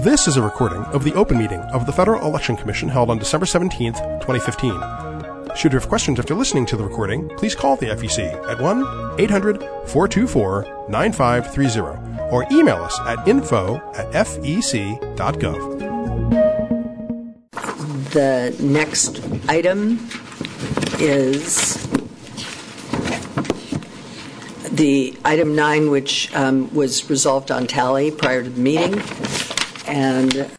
This is a recording of the open meeting of the Federal Election Commission held on December 17th, 2015. Should you have questions after listening to the recording, please call the FEC at 1-800-424-9530 or email us at info@fec.gov. The next item is the item 9, which was resolved on tally prior to the meeting. And